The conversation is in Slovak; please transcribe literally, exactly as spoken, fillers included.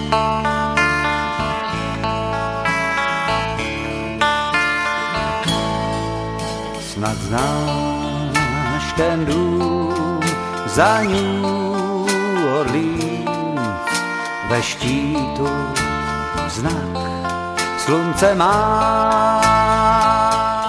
Snad znáš ten dům za New Orleans, ve štítu znak slunce má.